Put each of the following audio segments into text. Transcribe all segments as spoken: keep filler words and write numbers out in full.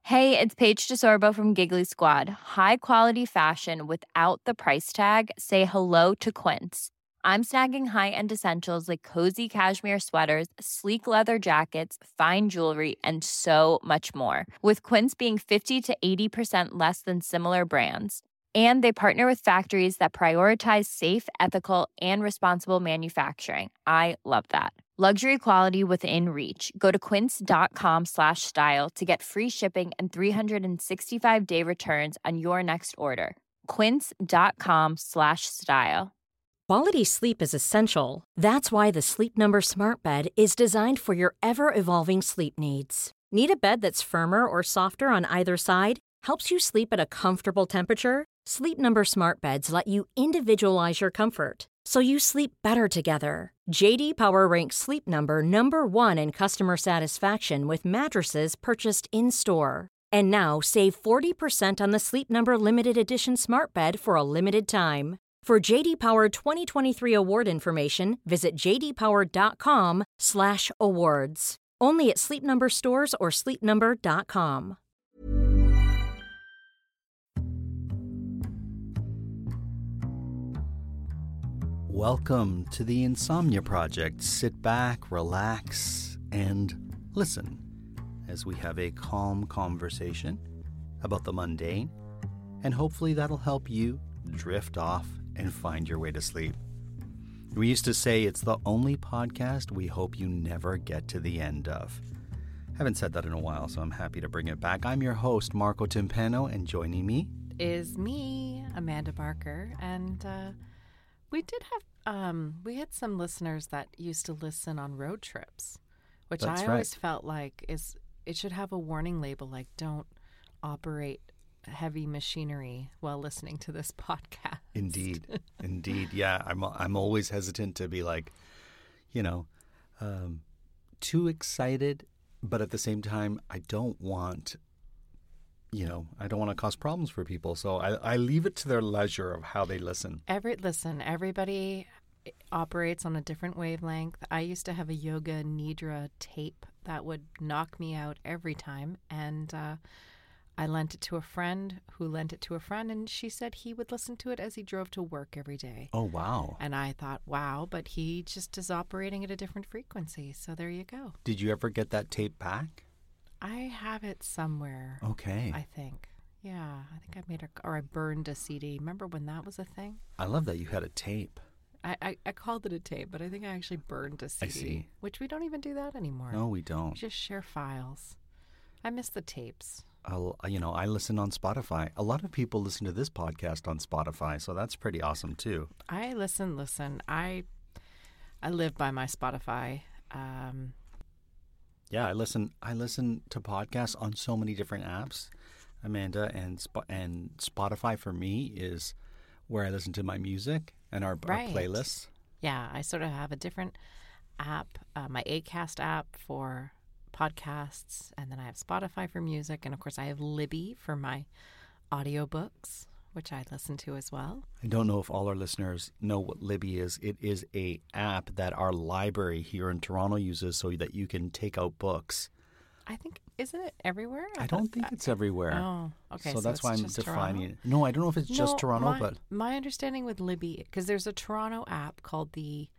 Hey, it's Paige DeSorbo from Giggly Squad. High quality fashion without the price tag. Say hello to Quince. I'm snagging high-end essentials like cozy cashmere sweaters, sleek leather jackets, fine jewelry, and so much more. With Quince being fifty to eighty percent less than similar brands. And they partner with factories that prioritize safe, ethical, and responsible manufacturing. I love that. Luxury quality within reach. Go to quince.com slash style to get free shipping and three sixty-five day returns on your next order. Quince.com slash style. Quality sleep is essential. That's why the Sleep Number Smart Bed is designed for your ever-evolving sleep needs. Need a bed that's firmer or softer on either side? Helps you sleep at a comfortable temperature? Sleep Number Smart Beds let you individualize your comfort, so you sleep better together. J D Power ranks Sleep Number number one in customer satisfaction with mattresses purchased in-store. And now, save forty percent on the Sleep Number Limited Edition Smart Bed for a limited time. For J D Power twenty twenty-three award information, visit j d power dot com slash awards. Only at Sleep Number stores or sleep number dot com. Welcome to the Insomnia Project. Sit back, relax, and listen as we have a calm conversation about the mundane, and hopefully that'll help you drift off and find your way to sleep. We used to say it's the only podcast we hope you never get to the end of. Haven't said that in a while, so I'm happy to bring it back. I'm your host, Marco Timpano, and joining me is me, Amanda Barker, and uh, we did have um, we had some listeners that used to listen on road trips, which That's I right. always felt like is it should have a warning label like "Don't operate heavy machinery while listening to this podcast." Indeed, indeed, yeah. I'm I'm always hesitant to be like, you know, um, too excited, but at the same time, I don't want. You know, I don't want to cause problems for people, so I, I leave it to their leisure of how they listen. Every listen, everybody operates on a different wavelength. I used to have a yoga nidra tape that would knock me out every time, and uh, I lent it to a friend who lent it to a friend, and she said he would listen to it as he drove to work every day. Oh, wow. And I thought, wow, but he just is operating at a different frequency, so there you go. Did you ever get that tape back? I have it somewhere. Okay. I think. Yeah, I think I made a, or I burned a C D. Remember when that was a thing? I love that you had a tape. I, I, I called it a tape, but I think I actually burned a C D. I see. Which we don't even do that anymore. No, we don't. We just share files. I miss the tapes. I'll, you know, I listen on Spotify. A lot of people listen to this podcast on Spotify, so that's pretty awesome too. I listen, listen. I I live by my Spotify. Um, Yeah, I listen. I listen to podcasts on so many different apps, Amanda, and Sp- and Spotify for me is where I listen to my music and our, Right. our playlists. yeah, I sort of have a different app, uh, my Acast app for podcasts, and then I have Spotify for music, and of course I have Libby for my audiobooks, which I listen to as well. I don't know if all our listeners know what Libby is. It is a app that our library here in Toronto uses so that you can take out books. I think, isn't it everywhere? I don't think it's everywhere. Oh, okay. So, that's it's why I'm just defining Toronto? it. No, I don't know if it's just No, Toronto, my, but my understanding with Libby, because there's a Toronto app called the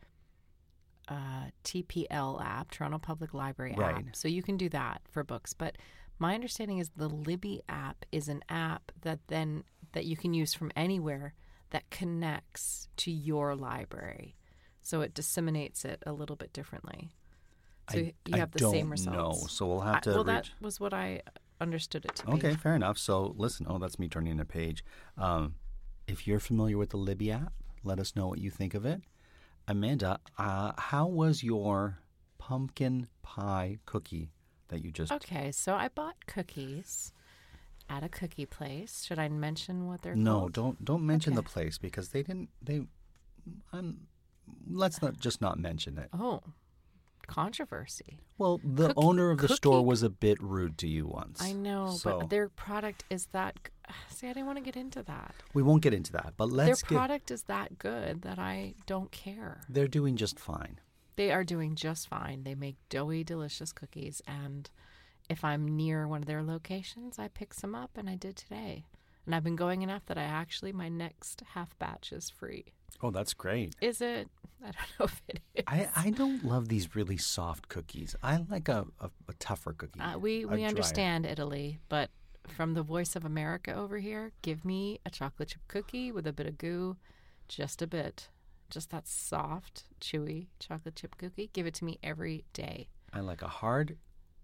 uh, T P L app, Toronto Public Library Right. app. So you can do that for books. But my understanding is the Libby app is an app that then that you can use from anywhere that connects to your library. So it disseminates it a little bit differently. So I, you I have the don't same results. know. So we'll have I- to well, reach. that was what I understood it to be. Okay, fair enough. So listen, oh, that's me turning a page. Um, if you're familiar with the Libby app, let us know what you think of it. Amanda, uh, how was your pumpkin pie cookie that you just... Okay, so I bought cookies at a cookie place. Should I mention what they're No, called? don't don't mention the Okay. place because they didn't... They, um, let's not just not mention it. Oh, controversy. Well, the Cookie- owner of the store cookie- was a bit rude to you once. I know, So but their product is that. g- See, I didn't want to get into that. we won't get into that, but let's their get... product is that good that I don't care. They're doing just fine. They are doing just fine. They make doughy, delicious cookies, and if I'm near one of their locations, I pick some up, and I did today. And I've been going enough that I actually, my next half batch is free. Oh, that's great. Is it? I don't know if it is. I, I don't love these really soft cookies. I like a, a, a tougher cookie. Uh, we a we drier. understand Italy, but from the voice of America over here, give me a chocolate chip cookie with a bit of goo, just a bit. Just that soft, chewy chocolate chip cookie. Give it to me every day. I like a hard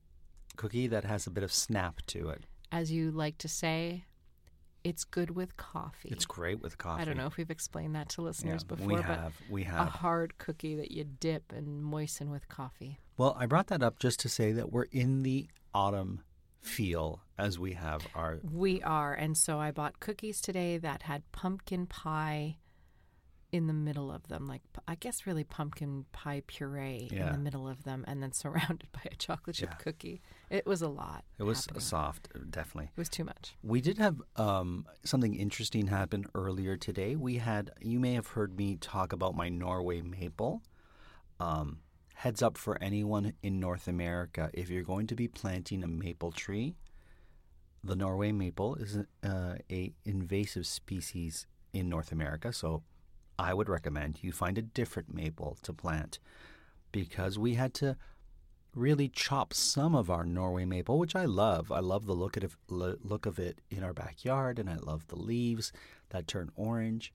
cookie that has a bit of snap to it. As you like to say, it's good with coffee. It's great with coffee. I don't know if we've explained that to listeners Yeah, before, we but have. We a have. hard cookie that you dip and moisten with coffee. Well, I brought that up just to say that we're in the autumn feel as we have our... We are, and so I bought cookies today that had pumpkin pie in the middle of them, like I guess really pumpkin pie puree Yeah. in the middle of them, and then surrounded by a chocolate chip Yeah. cookie. It was a lot. It was happening. soft, definitely. It was too much. We did have um, something interesting happen earlier today. We had, you may have heard me talk about my Norway maple. Um, heads up for anyone in North America, if you're going to be planting a maple tree, the Norway maple is uh, a invasive species in North America, so I would recommend you find a different maple to plant, because we had to really chop some of our Norway maple, which I love. I love the look of it, look of it in our backyard, and I love the leaves that turn orange.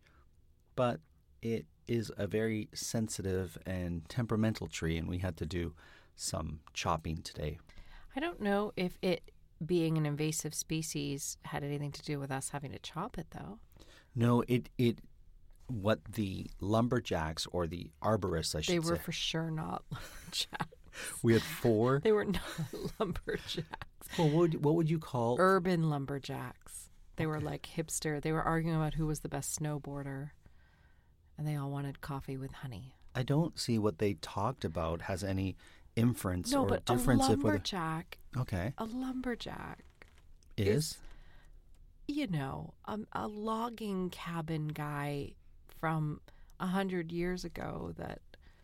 But it is a very sensitive and temperamental tree, and we had to do some chopping today. I don't know if it being an invasive species had anything to do with us having to chop it, though. No, it it what the lumberjacks, or the arborists, I should They were say. for sure not lumberjacks. We had four. They were not lumberjacks. Well, what would, what would you call? Urban lumberjacks. They were like hipster. They were arguing about who was the best snowboarder. And they all wanted coffee with honey. I don't see what they talked about has any inference No, or but difference. a of whether- lumberjack, Okay. a lumberjack Is? you know, a, a logging cabin guy from a hundred years ago. That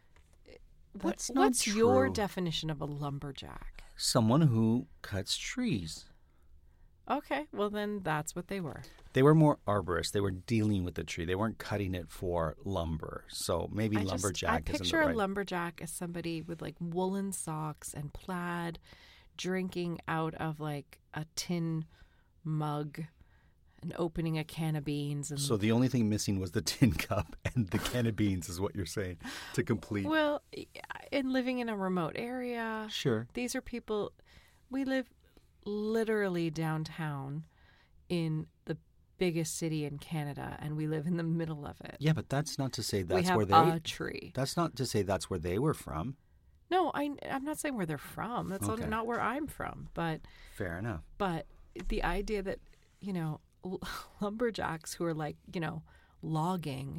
That's what, not what's your true. definition of a lumberjack? Someone who cuts trees. Okay, well then that's what they were. They were more arborists. They were dealing with the tree. They weren't cutting it for lumber. So maybe I just, I lumberjack isn't picture the right. a lumberjack as somebody with like woolen socks and plaid, drinking out of like a tin mug and opening a can of beans. And So the only thing missing was the tin cup and the can of beans, is what you're saying, to complete. well, and living in a remote area. Sure. These are people. We live literally downtown in the biggest city in Canada, and we live in the middle of it. Yeah, but that's not to say we that's have where they. a tree. That's not to say that's where they were from. No, I, I'm not saying where they're from. That's Okay. not where I'm from. But Fair enough. but the idea that, you know, lumberjacks who are like, you know, logging,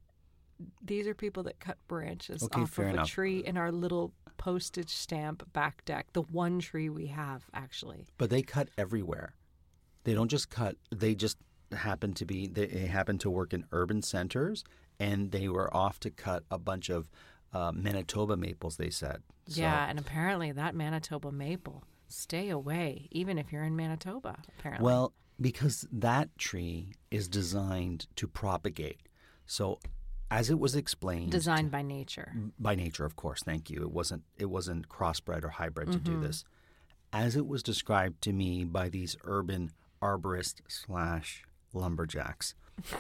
these are people that cut branches Okay, off fair of enough. a tree in our little postage stamp back deck, the one tree we have, actually. But they cut everywhere. They don't just cut. They just happen to be. They happen to work in urban centers, and they were off to cut a bunch of uh, Manitoba maples. They said. So, Yeah, and apparently that Manitoba maple, stay away, even if you're in Manitoba, apparently. Well, because that tree is designed to propagate. So, as it was explained, Designed by nature. by nature, of course. Thank you. It wasn't. It wasn't crossbred or hybrid to Mm-hmm. do this. As it was described to me by these urban arborists slash lumberjacks,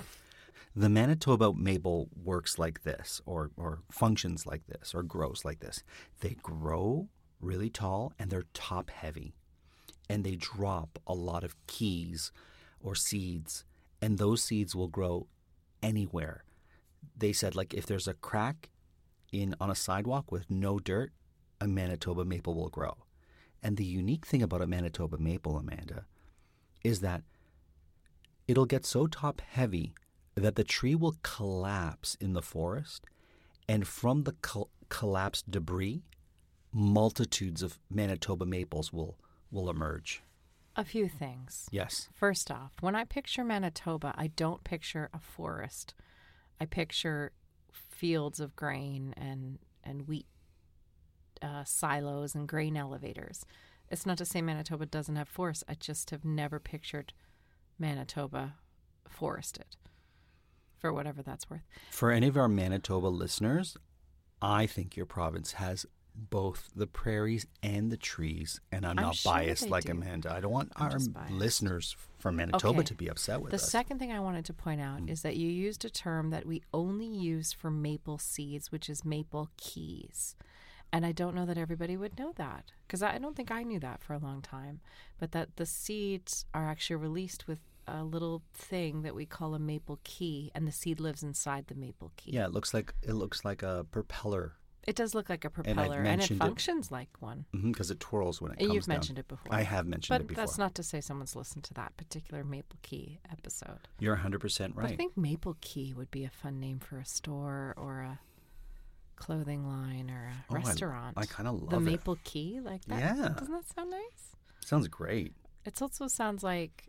the Manitoba maple works like this, or or functions like this, or grows like this. They grow really tall and they're top heavy, and they drop a lot of keys or seeds, and those seeds will grow anywhere. They said, like, if there's a crack in on a sidewalk with no dirt, a Manitoba maple will grow. And the unique thing about a Manitoba maple, Amanda, is that it'll get so top heavy that the tree will collapse in the forest, and from the col- collapsed debris, multitudes of Manitoba maples will will emerge. A few things. Yes. First off, when I picture Manitoba, I don't picture a forest. I picture fields of grain and, and wheat uh, silos and grain elevators. It's not to say Manitoba doesn't have forests. I just have never pictured Manitoba forested, for whatever that's worth. For any of our Manitoba listeners, I think your province has both the prairies and the trees, and I'm I'm not sure biased they like do. Amanda. I don't want I'm our just biased. listeners from Manitoba Okay. to be upset with The us. second thing I wanted to point out Mm. is that you used a term that we only use for maple seeds, which is maple keys. And I don't know that everybody would know that, because I don't think I knew that for a long time, but that the seeds are actually released with a little thing that we call a maple key, and the seed lives inside the maple key. Yeah, it looks like it looks like a propeller It does look like a And I've propeller, and, it mentioned it- functions like one. because it twirls when it And comes you've down. mentioned it before. I have mentioned But it before. that's not to say someone's listened to that particular maple key episode. You're one hundred percent But I right. think Maple Key would be a fun name for a store or a clothing line or a Oh, I- restaurant. I kinda love the it. Maple Key, like that. Yeah. Doesn't that sound nice? Sounds great. It also sounds like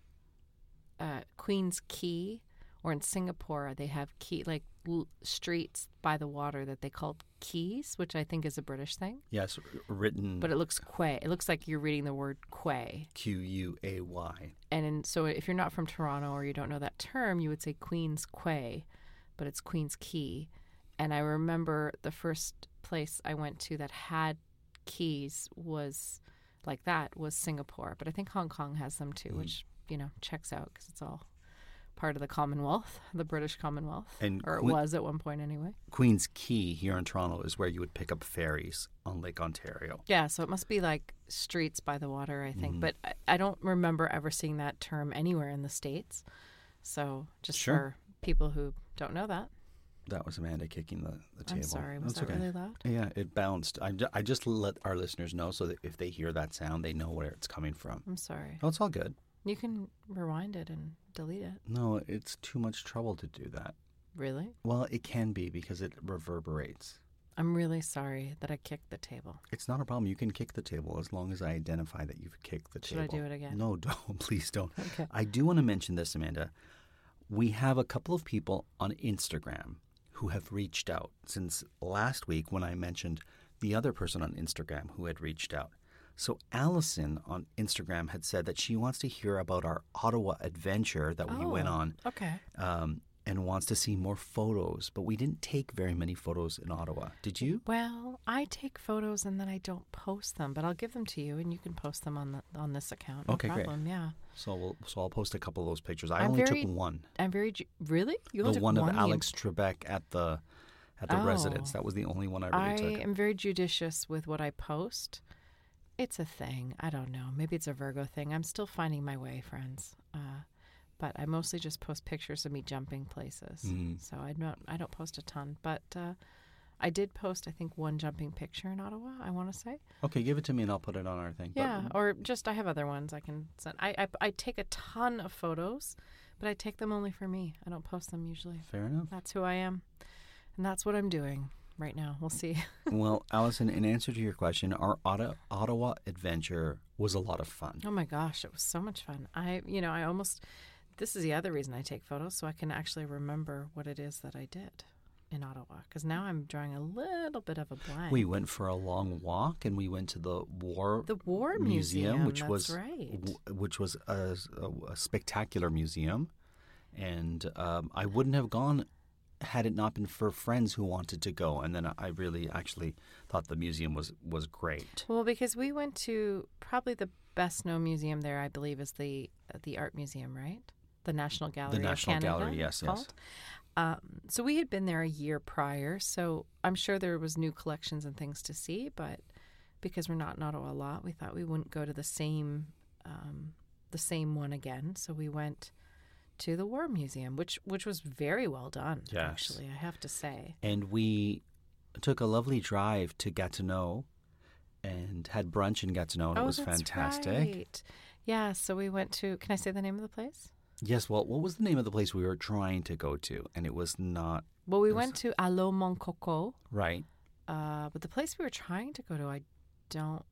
uh, Queen's Quay, or in Singapore they have key like l- streets by the water that they call quays, which I think is a British thing. Yes, written But it looks quay. It looks like you're reading the word quay. Q U A Y. And in, so if you're not from Toronto or you don't know that term, you would say Queen's Quay, but it's Queen's Quay. And I remember the first place I went to that had keys was like that was Singapore. But I think Hong Kong has them too, Mm. which, you know, checks out because it's all part of the Commonwealth, the British Commonwealth. And or it Que- was at one point anyway. Queen's Quay here in Toronto is where you would pick up ferries on Lake Ontario. Yeah, so it must be like streets by the water, I think. Mhm. But I, I don't remember ever seeing that term anywhere in the States. So just Sure. for people who don't know that. That was Amanda kicking the, the table. I'm sorry, was That's that okay. really loud? Yeah, it bounced. I, ju- I just let our listeners know so that if they hear that sound, they know where it's coming from. I'm sorry. Oh, it's all good. You can rewind it and delete it. No, it's too much trouble to do that. Really? Well, it can be because it reverberates. I'm really sorry that I kicked the table. It's not a problem. You can kick the table as long as I identify that you've kicked the Should I table. do it again? No, don't. Please don't. Okay. I do want to mention this, Amanda. We have a couple of people on Instagram who have reached out since last week when I mentioned the other person on Instagram who had reached out. So Allison on Instagram had said that she wants to hear about our Ottawa adventure that we went Oh, on Okay. um, and wants to see more photos. But we didn't take very many photos in Ottawa. Did you? Well, I take photos and then I don't post them, but I'll give them to you and you can post them on the on this account. No Okay, great. problem. Yeah. So we'll, so I'll post a couple of those pictures. I I'm only very- took one. I'm very ju- really? You The only took one of you- Alex Trebek at the at the Oh. residence. That was the only one I I really took. am very judicious with what I post. It's a thing. I don't know. Maybe it's a Virgo thing. I'm still finding my way, friends. Uh, but I mostly just post pictures of me jumping places. Mhm. So I don't. I don't post a ton. But uh, I did post, I think, one jumping picture in Ottawa. I want to say. Okay, give it to me and I'll put it on our thing. But- Yeah. Or just I have other ones I can send. I, I I take a ton of photos, but I take them only for me. I don't post them usually. Fair enough. That's who I am, and that's what I'm doing right now. We'll see. Well, Allison, in answer to your question, our Otta- Ottawa adventure was a lot of fun. Oh my gosh, it was so much fun. I, you know, I almost, this is the other reason I take photos, so I can actually remember what it is that I did in Ottawa. Because now I'm drawing a little bit of a blank. We went for a long walk and we went to the War The War Museum, which that's was right. w- which was a, a, a spectacular museum, and um, I wouldn't have gone had it not been for friends who wanted to go. And then I really actually thought the museum was was great. Well, because we went to probably the best known museum there, I believe, is the the art museum, right? The National Gallery The National of Canada. Gallery, yes, it's yes. called. Um, so we had been there a year prior, so I'm sure there was new collections and things to see. But because we're not in Ottawa a lot, we thought we wouldn't go to the same um, the same one again. So we went to the War Museum, which which was very well done. Yes. Actually, I have to say. And we took a lovely drive to Gatineau and had brunch in Gatineau, and oh, it was that's fantastic. right. Yeah. So we went to. Can I say the name of the place? Yes, well, what was the name of the place we were trying to go to? And it was not Well, we It was- went to Allô Mon Coco, right. uh, but the place we were trying to go to, I don't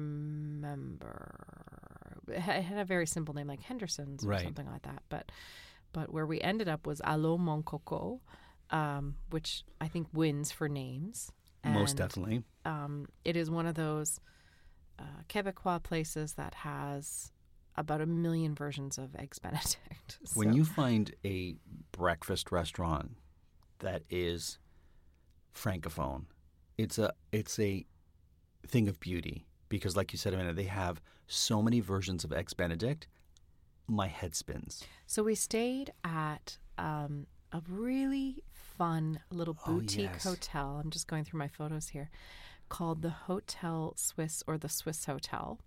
remember. It had it had a very simple name, like Henderson's or Right. something like that. But but where we ended up was Allô Mon Coco, um, which I think wins for names. Most And, definitely. Um, it is one of those uh, Quebecois places that has about a million versions of Eggs Benedict. So, When you find a breakfast restaurant that is francophone, it's a it's a thing of beauty because, like you said a minute, they have so many versions of Eggs Benedict. My head spins. so we stayed at um, a really fun little Oh, boutique yes. hotel. I'm just going through my photos here, called the Hotel Swiss or the Swiss Hotel.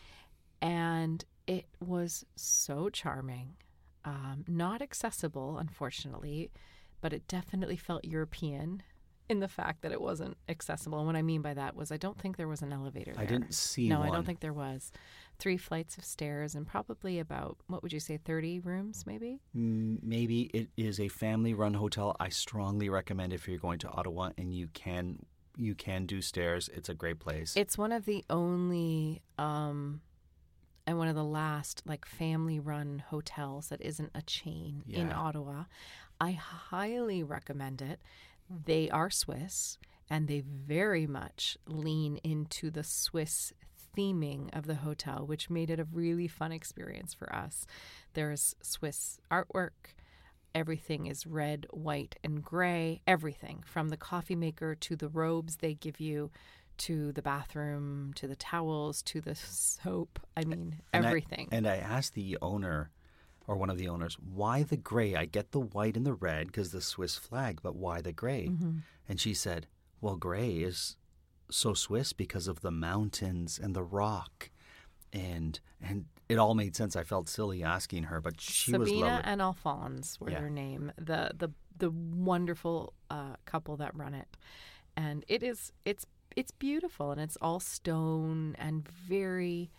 And it was so charming. Um, not accessible, unfortunately, but it definitely felt European in the fact that it wasn't accessible. And what I mean by that was I don't think there was an elevator there. I didn't see No, one. I don't think there was. Three flights of stairs and probably about, what would you say, thirty rooms maybe? Mm, Maybe it is a family-run hotel. I strongly recommend if you're going to Ottawa and you can you can do stairs. It's a great place. It's one of the only um, and one of the last like family-run hotels that isn't a chain in Yeah. Ottawa. I highly recommend it. They are Swiss, and they very much lean into the Swiss theming of the hotel, which made it a really fun experience for us. There's Swiss artwork. Everything is red, white, and gray. Everything from the coffee maker to the robes they give you, to the bathroom, to the towels, to the soap. I mean, And I- everything. and I asked the owner, or one of the owners, why the gray? I get the white and the red because the Swiss flag, but why the gray? Mm-hmm. And she said, well, gray is so Swiss because of the mountains and the rock. And and it all made sense. I felt silly asking her, but she was Sabina lovely. and Alphonse were Yeah. their name. The the the wonderful uh, couple that run it, and it is it's it's beautiful and it's all stone and very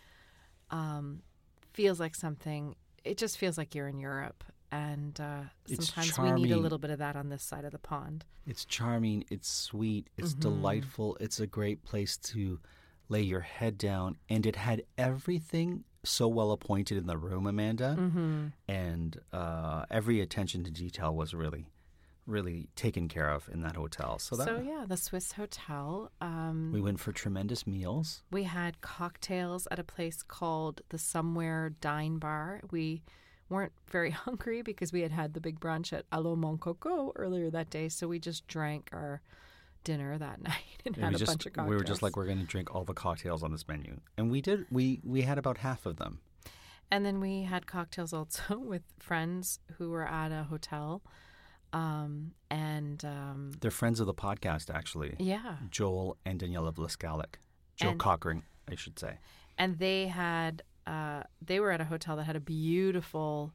um, feels like something. It just feels like you're in Europe, and uh, It's sometimes we need a charming. little bit of that on this side of the pond. It's charming. It's sweet. It's Mm-hmm. delightful. It's a great place to lay your head down. And it had everything so well appointed in the room, Amanda. Mm-hmm. And uh, every attention to detail was really, really taken care of in that hotel. So that So yeah, the Swiss Hotel. Um, we went for tremendous meals. We had cocktails at a place called the Somewhere Dine Bar. We weren't very hungry because we had had the big brunch at Allô Mon Coco earlier that day, so we just drank our dinner that night and And had we a just bunch of cocktails. we were just like, we're going to drink all the cocktails on this menu, and we did. We we had about half of them. And then we had cocktails also with friends who were at a hotel. Um, and um, They're friends of the podcast, actually. yeah, Joel and Daniela Vlascalic. Joe And- Cochran, I should say. and they had uh, they were at a hotel that had a beautiful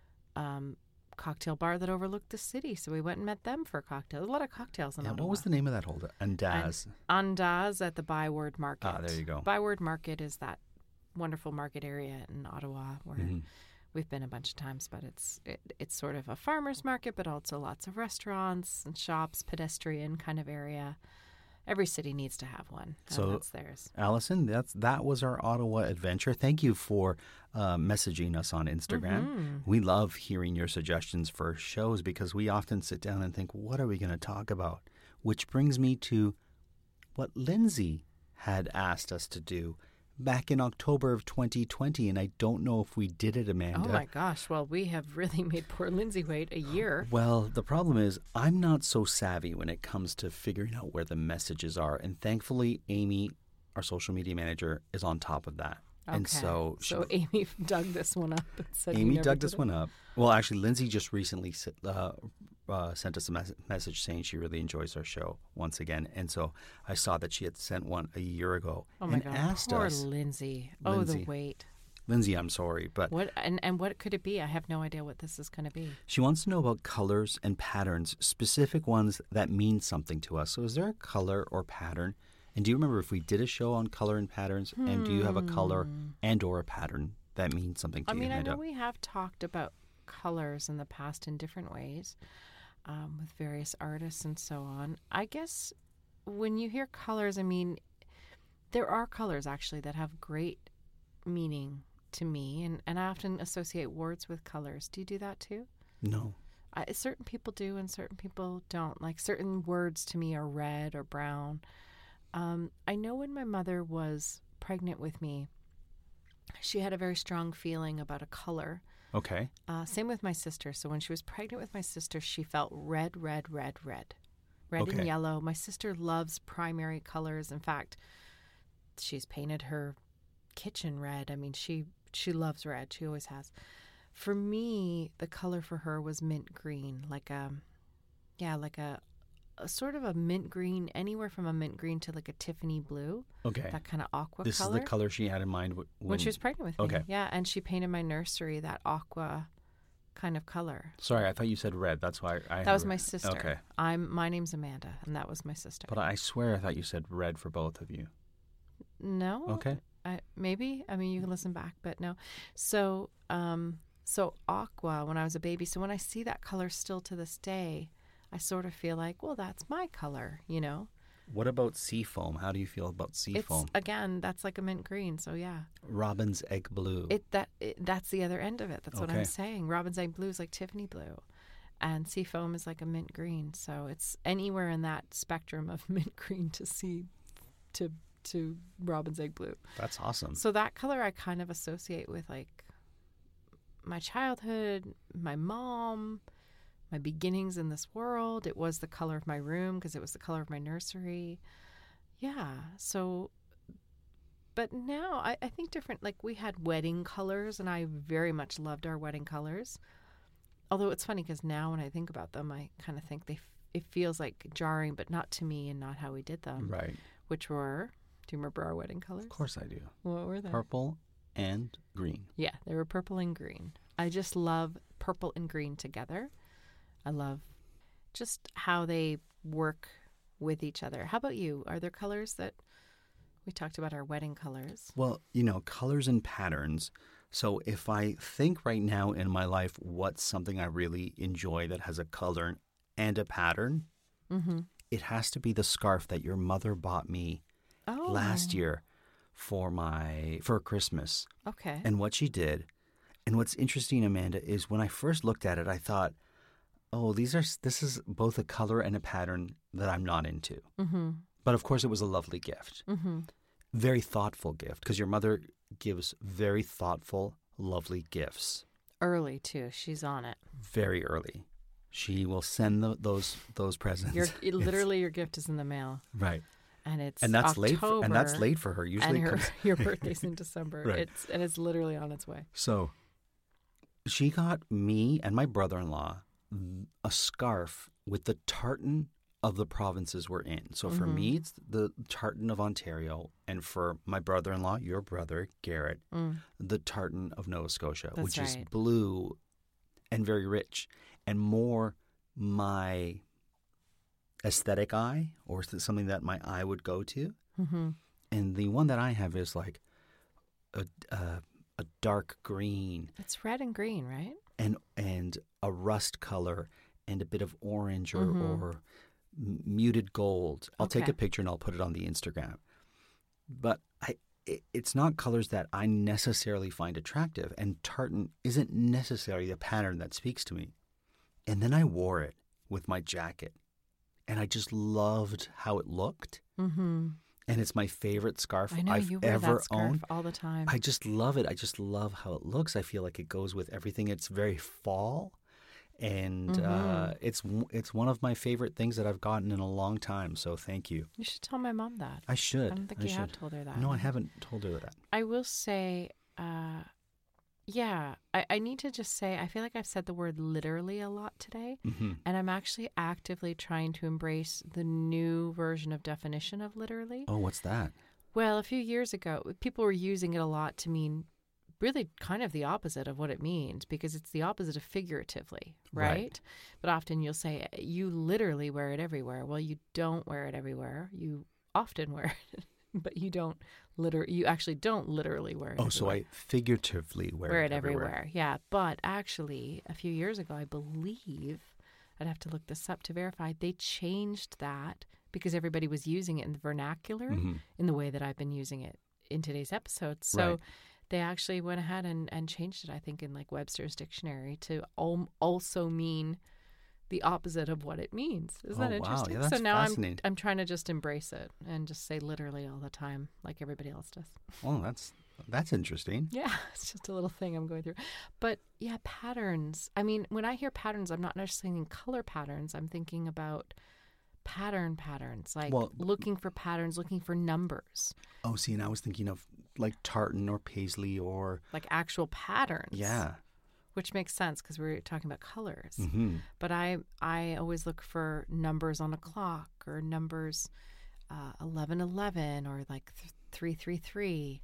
um, cocktail bar that overlooked the city. So we went and met them for a cocktail. A lot of cocktails in Yeah, Ottawa. what was the name of that holder? Andaz. Andaz at the Byward Market. Ah, there you go. Byward Market is that wonderful market area in Ottawa where Mhm. we've been a bunch of times, but it's it, it's sort of a farmer's market, but also lots of restaurants and shops, pedestrian kind of area. Every city needs to have one, and So- that's theirs. Allison, that's that was our Ottawa adventure. Thank you for uh, messaging us on Instagram. Mm-hmm. We love hearing your suggestions for shows because we often sit down and think, what are we going to talk about? Which brings me to what Lindsay had asked us to do back in October of twenty twenty, and I don't know if we did it, Amanda. Oh my gosh! Well, we have really made poor Lindsay wait a year. Well, the problem is I'm not so savvy when it comes to figuring out where the messages are. And thankfully, Amy, our social media manager, is on top of that. And Okay. so, she- so Amy dug this one up and said, we Amy never dug did this it. one up. Well, actually, Lindsay just recently s- uh, uh, sent us a mes- message saying she really enjoys our show once again. And so I saw that she had sent one a year ago Oh my and god! asked Poor us, Lindsay. Oh, Lindsay. the wait. Lindsay, I'm sorry, but What and and what could it be? I have no idea what this is going to be. she wants to know about colors and patterns, specific ones that mean something to us. So is there a color or pattern? And do you remember if we did a show on color and patterns? And do you have a color and or a pattern that means something to Hmm. I you, mean, I Amanda? know we have talked about colors in the past in different ways um, with various artists and so on. I guess when you hear colors, I mean, there are colors actually that have great meaning to me, and, and I often associate words with colors. Do you do that too? No. I, certain people do and certain people don't. Like certain words to me are red or brown. Um, I know when my mother was pregnant with me, she had a very strong feeling about a color. Okay. Uh, same with my sister. So when she was pregnant with my sister, she felt red, red, red, red. Red Okay. and yellow. My sister loves primary colors. In fact, she's painted her kitchen red. I mean, she she loves red. She always has. For me, the color for her was mint green, like a, yeah, like a, a sort of a mint green, anywhere from a mint green to like a Tiffany blue. Okay. That kind of aqua This color. is the color she had in mind w- when, When she was pregnant with Okay. me. Yeah, and she painted my nursery that aqua kind of color. Sorry, I thought you said red. That's why I. That was had- my sister. Okay. I'm my name's Amanda, and that was my sister. But I swear I thought you said red for both of you. No. Okay. I, maybe. I mean, you can listen back, but no. So, um, so aqua when I was a baby. So when I see that color still to this day, I sort of feel like, well, that's my color, you know. What about sea foam? How do you feel about sea It's foam? again, that's like a mint green. So yeah, Robin's egg blue. it that it, that's the other end of it. That's what Okay. I'm saying. Robin's egg blue is like Tiffany blue, and sea foam is like a mint green. So it's anywhere in that spectrum of mint green to sea to to Robin's egg blue. That's awesome. So that color I kind of associate with like my childhood, my mom, my beginnings in this world. It was the color of my room because it was the color of my nursery. Yeah. So, but now I, I think different, like we had wedding colors and I very much loved our wedding colors. Although it's funny because now when I think about them, I kind of think they, f- it feels like jarring, but not to me and not how we did them. Right. Which were, do you remember our wedding colors? Of course I do. What were they? Purple and green. Yeah, they were purple and green. I just love purple and green together. I love just how they work with each other. How about you? Are there colors that we talked about our wedding colors? Well, you know, colors and patterns. So if I think right now in my life what's something I really enjoy that has a color and a pattern, Mm-hmm. it has to be the scarf that your mother bought me Oh, last year for my for Christmas. Okay. And what she did, and what's interesting, Amanda, is when I first looked at it, I thought, oh, these are this is both a color and a pattern that I'm not into. Mm-hmm. But of course, it was a lovely gift, Mm-hmm. very thoughtful gift, because your mother gives very thoughtful, lovely gifts Early too. She's on it. very early. She will send the, those those presents. Your It's- literally your gift is in the mail, right, and it's and that's October, late. For, and that's late for her. Usually, and it her, comes, your birthday's in December. Right. It's and it's literally on its way. So she got me and my brother-in-law a scarf with the tartan of the provinces we're in. So for Mhm. me, it's the tartan of Ontario, and for my brother-in-law, your brother, Garrett, Mm. the tartan of Nova Scotia, That's which is right. blue and very rich and more my aesthetic eye, or something that my eye would go to. Mm-hmm. And the one that I have is like a, a, a dark green It's red and green, right? and and a rust color and a bit of orange or, Mhm. or m- muted gold. I'll take Okay. a picture and I'll put it on the Instagram. But I, it, it's not colors that I necessarily find attractive, and tartan isn't necessarily a pattern that speaks to me. And then I wore it with my jacket, and I just loved how it looked. Mm-hmm. And it's my favorite scarf I know I've you wear ever that scarf owned. all the time. I just love it. I just love how it looks. I feel like it goes with everything. It's very fall, and uh, Mhm. it's w- it's one of my favorite things that I've gotten in a long time. So thank you. You should tell my mom that. I should. I don't think I you should. have told her that. No, I haven't told her that. I will say, uh, yeah, I, I need to just say, I feel like I've said the word literally a lot today, hmm and I'm actually actively trying to embrace the new version of definition of literally. Oh, what's that? Well, a few years ago, people were using it a lot to mean really kind of the opposite of what it means, because it's the opposite of figuratively, right? Right. But often you'll say, you literally wear it everywhere. Well, you don't wear it everywhere. You often wear it, but you don't literally, you actually don't literally wear it Oh, so everywhere. I figuratively wear, wear it it everywhere. Yeah, but actually, a few years ago, I believe, I'd have to look this up to verify, they changed that because everybody was using it in the vernacular Mhm. in the way that I've been using it in today's episode. So Right. they actually went ahead and, and changed it, I think, in like Webster's dictionary to al- also mean the opposite of what it means. Isn't Oh, that wow. interesting? Yeah, that's so now I'm fascinating. I'm trying to just embrace it and just say literally all the time, like everybody else does. Oh, that's that's interesting. Yeah, it's just a little thing I'm going through. But yeah, patterns. I mean, when I hear patterns, I'm not necessarily thinking color patterns. I'm thinking about pattern patterns, like Well- looking for patterns, looking for numbers, Oh, see, and I was thinking of like tartan or paisley or like actual patterns. yeah. Which makes sense because we were talking about colors. Mm-hmm. But I I always look for numbers on a clock or numbers uh, eleven eleven or like th- three three three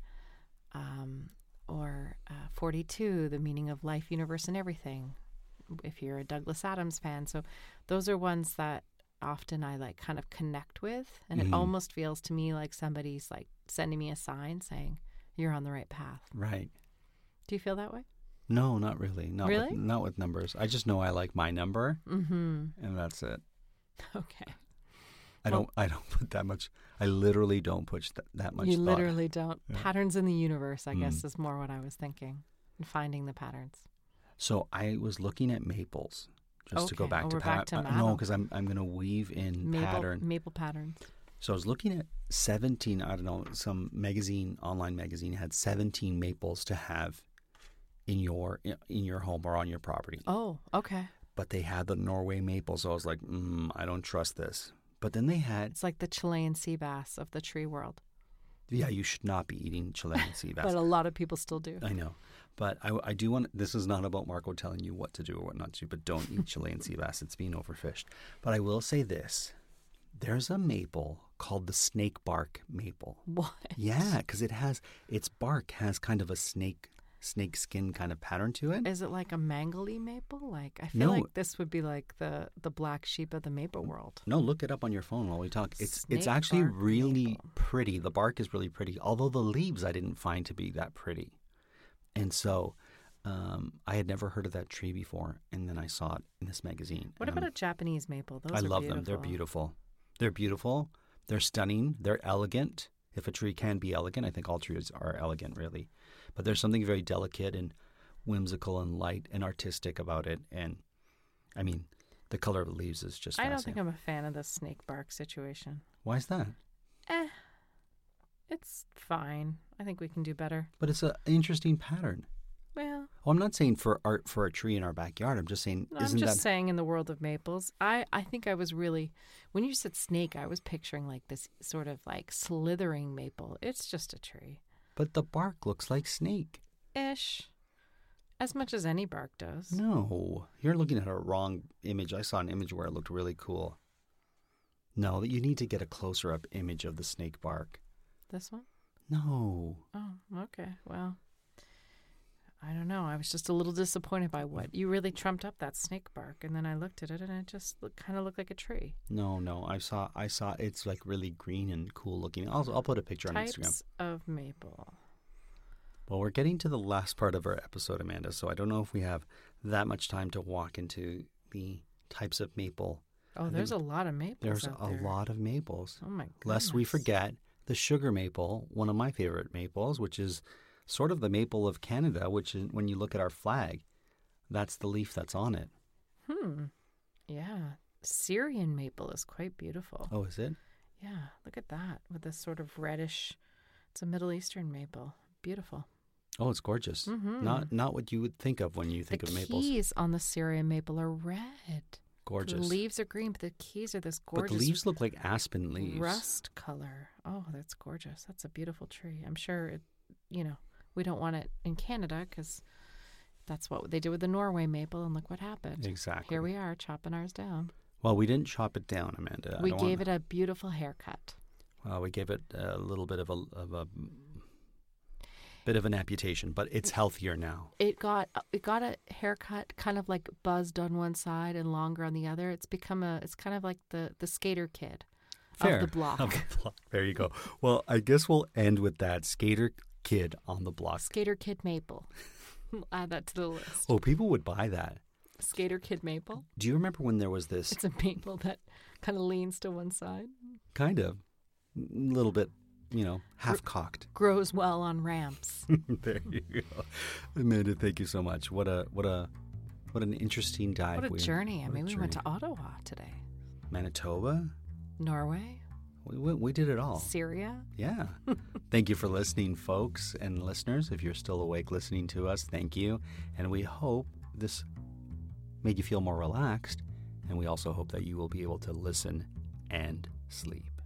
um, or uh, forty-two, the meaning of life, universe, and everything, if you're a Douglas Adams fan. So those are ones that often I like kind of connect with. And Mhm. it almost feels to me like somebody's like sending me a sign saying, you're on the right path. Right. Do you feel that way? No, not really. Not Really? With, not with numbers. I just know I like my number, Mm-hmm. and that's it. Okay. I Well- don't. I don't put that much. I literally don't put th- that much. You thought. literally don't. Yeah. Patterns in the universe, I guess, Mm. is more what I was thinking. And finding the patterns. So I was looking at maples, just to go Okay. back Oh, to we're pat- back to uh, no, maple. because I'm I'm going to weave in Maple, pattern. maple patterns. So I was looking at seventeen. I don't know. Some magazine, online magazine, had seventeen maples to have in your in your home or on your property. Oh, okay. But they had the Norway maple, so I was like, mm, I don't trust this. But then they had, It's like the Chilean sea bass of the tree world. yeah, you should not be eating Chilean sea bass. But a lot of people still do. I know. But I, I do want, this is not about Marco telling you what to do or what not to do, but don't eat Chilean sea bass. It's being overfished. But I will say this. There's a maple called the snake bark maple. What? Yeah, because it has, its bark has kind of a snake snake skin kind of pattern to it. Is it like a mangly maple? Like I feel No. like this would be like the the black sheep of the maple world. No, look it up on your phone while we talk. It's it's Snake actually bark really maple. pretty. The bark is really pretty, although the leaves I didn't find to be that pretty. And so um, I had never heard of that tree before, and then I saw it in this magazine. What and about I'm- a Japanese maple? Those I are love beautiful. them. They're beautiful. They're beautiful. They're stunning. They're elegant. If a tree can be elegant, I think all trees are elegant, really. But there's something very delicate and whimsical and light and artistic about it. And I mean, the color of the leaves is just I don't fascinating. think I'm a fan of the snake bark situation. Why is that? Eh, it's fine. I think we can do better. But it's an interesting pattern. Well, Oh, I'm not saying for art for a tree in our backyard. I'm just saying, I'm isn't just that saying in the world of maples, I, I think I was really, when you said snake, I was picturing like this sort of like slithering maple. It's just a tree. But the bark looks like snake. Ish. As much as any bark does. No, you're looking at a wrong image. I saw an image where it looked really cool. No, you need to get a closer up image of the snake bark. This one? No. Oh, okay. Well, I don't know. I was just a little disappointed by what you really trumped up that snake bark, and then I looked at it, and it just look, kind of looked like a tree. No, no. I saw. I saw. It's like really green and cool looking. I'll. I'll put a picture on Types Instagram. of maple. Well, we're getting to the last part of our episode, Amanda. So I don't know if we have that much time to walk into the types of maple. Oh, I there's a think lot of maples. There's out a there. lot of maples. Oh my goodness. Lest we forget the sugar maple, one of my favorite maples, which is sort of the maple of Canada, which is, when you look at our flag, that's the leaf that's on it. Hmm. Yeah. Syrian maple is quite beautiful. Oh, is it? Yeah. Look at that with this sort of reddish. It's a Middle Eastern maple. Beautiful. Oh, it's gorgeous. Mhm. Not not what you would think of when you think the of maples. keys on the Syrian maple are red. Gorgeous. The leaves are green, but the keys are this but gorgeous the leaves look like aspen leaves. rust color. Oh, that's gorgeous. That's a beautiful tree. I'm sure, it, you know, we don't want it in Canada because that's what they did with the Norway maple, and look what happened. Exactly. Here we are chopping ours down. Well, we didn't chop it down, Amanda. I we don't gave want, it a beautiful haircut. Well, we gave it a little bit of a of a bit of an amputation, but it's healthier now. It got it got a haircut, kind of like buzzed on one side and longer on the other. It's become a. It's kind of like the the skater kid Fair. of the block. Of the block. There you go. Well, I guess we'll end with that skater kid on the block. Skater Kid Maple. Add that to the list. Oh, people would buy that. Skater Kid Maple. Do you remember when there was this It's a maple that kind of leans to one side. kind of little bit, you know, half cocked? Grows well on ramps. There you go. Amanda, thank you so much. What a what a What an interesting dive. What a we, journey. I what a mean, we journey. went to Ottawa today. Manitoba. Norway. We, we, we did it all. Syria. Yeah. Thank you for listening, folks and listeners. If you're still awake listening to us, thank you. And we hope this made you feel more relaxed. And we also hope that you will be able to listen and sleep.